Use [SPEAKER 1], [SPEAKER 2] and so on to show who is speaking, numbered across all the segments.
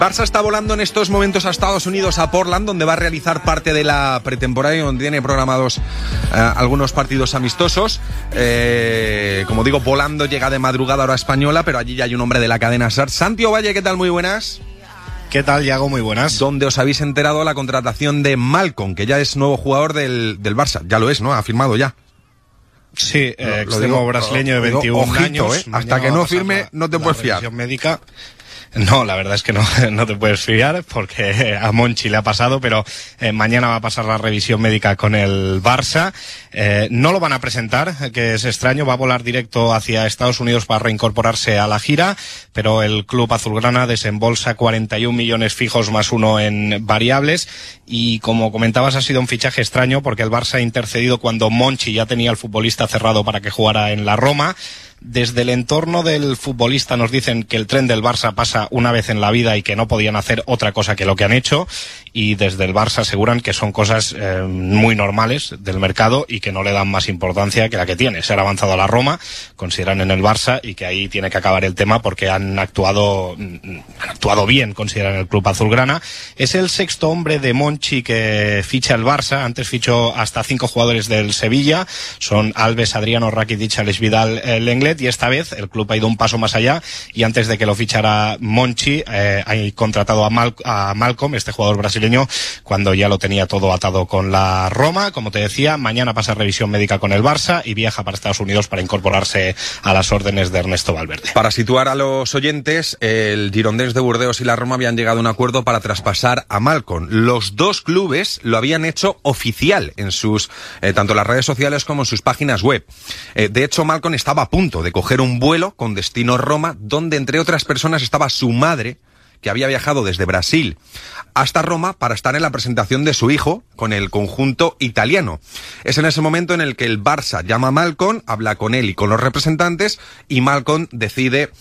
[SPEAKER 1] Barça está volando en estos momentos a Estados Unidos, a Portland, donde va a realizar parte de la pretemporada y donde tiene programados algunos partidos amistosos. Como digo, volando, llega de madrugada hora española, pero allí ya hay un hombre de la cadena SER. Santi Ovalle, ¿qué tal? Muy buenas.
[SPEAKER 2] ¿Qué tal, Yago? Muy buenas.
[SPEAKER 1] ¿Dónde os habéis enterado de la contratación de Malcom, que ya es nuevo jugador del Barça? Ya lo es, ¿no? Ha firmado ya.
[SPEAKER 2] Sí, extremo brasileño de 21 años.
[SPEAKER 1] Hasta que no firme, no te puedes fiar.
[SPEAKER 2] Médica. No, la verdad es que no te puedes fiar porque a Monchi le ha pasado, pero mañana va a pasar la revisión médica con el Barça. No lo van a presentar, que es extraño, va a volar directo hacia Estados Unidos para reincorporarse a la gira, pero el club azulgrana desembolsa 41 millones fijos más uno en variables y, como comentabas, ha sido un fichaje extraño porque el Barça ha intercedido cuando Monchi ya tenía al futbolista cerrado para que jugara en la Roma. Desde el entorno del futbolista nos dicen que el tren del Barça pasa una vez en la vida y que no podían hacer otra cosa que lo que han hecho, y desde el Barça aseguran que son cosas muy normales del mercado y que no le dan más importancia que la que tiene. Ser avanzado a la Roma, consideran en el Barça, y que ahí tiene que acabar el tema porque han actuado bien, consideran el club azulgrana. Es el sexto hombre de Monchi que ficha el Barça. Antes fichó hasta 5 jugadores del Sevilla, son Alves, Adriano, Rakitic, Alex Vidal, Lenglet, y esta vez el club ha ido un paso más allá y antes de que lo fichara Monchi ha contratado a Malcom, este jugador brasileño, cuando ya lo tenía todo atado con la Roma. Como te decía, mañana pasa revisión médica con el Barça y viaja para Estados Unidos para incorporarse a las órdenes de Ernesto Valverde.
[SPEAKER 1] Para situar a los oyentes, el Girondins de Burdeos y la Roma habían llegado a un acuerdo para traspasar a Malcom. Los dos clubes lo habían hecho oficial en sus tanto en las redes sociales como en sus páginas web. De hecho, Malcom estaba a punto de coger un vuelo con destino Roma, donde entre otras personas estaba su madre, que había viajado desde Brasil hasta Roma para estar en la presentación de su hijo con el conjunto italiano. Es en ese momento en el que el Barça llama a Malcom, habla con él y con los representantes, y Malcom decide,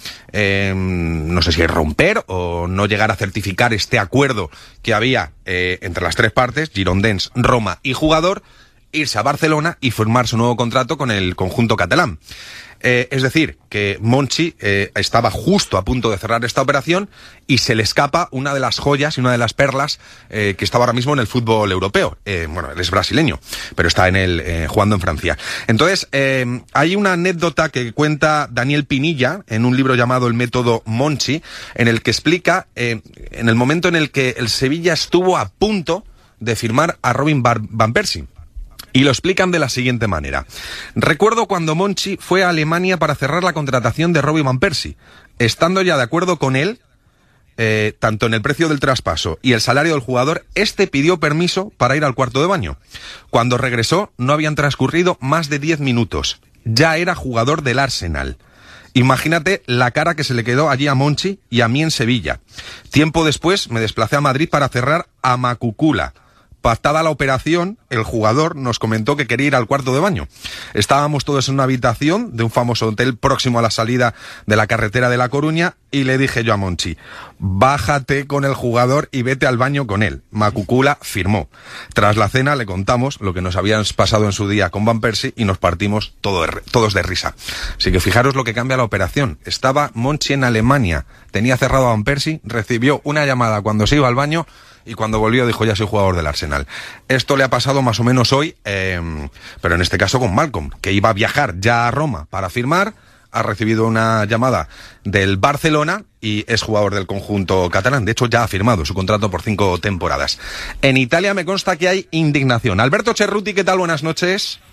[SPEAKER 1] no sé si romper o no llegar a certificar este acuerdo que había entre las tres partes, Girondins, Roma y jugador, irse a Barcelona y firmar su nuevo contrato con el conjunto catalán. Es decir, que Monchi estaba justo a punto de cerrar esta operación y se le escapa una de las joyas y una de las perlas que estaba ahora mismo en el fútbol europeo. Bueno, él es brasileño, pero está jugando en Francia. Entonces, hay una anécdota que cuenta Daniel Pinilla en un libro llamado El método Monchi, en el que explica en el momento en el que el Sevilla estuvo a punto de firmar a Robin Van Persie. Y lo explican de la siguiente manera. Recuerdo cuando Monchi fue a Alemania para cerrar la contratación de Robin Van Persie. Estando ya de acuerdo con él, tanto en el precio del traspaso y el salario del jugador, este pidió permiso para ir al cuarto de baño. Cuando regresó, no habían transcurrido más de 10 minutos. Ya era jugador del Arsenal. Imagínate la cara que se le quedó allí a Monchi y a mí en Sevilla. Tiempo después me desplacé a Madrid para cerrar a Macucula. Pactada la operación, el jugador nos comentó que quería ir al cuarto de baño. Estábamos todos en una habitación de un famoso hotel próximo a la salida de la carretera de La Coruña y le dije yo a Monchi, bájate con el jugador y vete al baño con él. Macucula firmó. Tras la cena le contamos lo que nos habían pasado en su día con Van Persie y nos partimos todos de risa. Así que fijaros lo que cambia la operación. Estaba Monchi en Alemania, tenía cerrado a Van Persie, recibió una llamada cuando se iba al baño y cuando volvió dijo, ya soy jugador del Arsenal. Esto le ha pasado más o menos hoy, pero en este caso con Malcom, que iba a viajar ya a Roma para firmar, ha recibido una llamada del Barcelona y es jugador del conjunto catalán. De hecho, ya ha firmado su contrato por 5 temporadas. En Italia me consta que hay indignación. Alberto Cerruti, ¿qué tal? Buenas noches.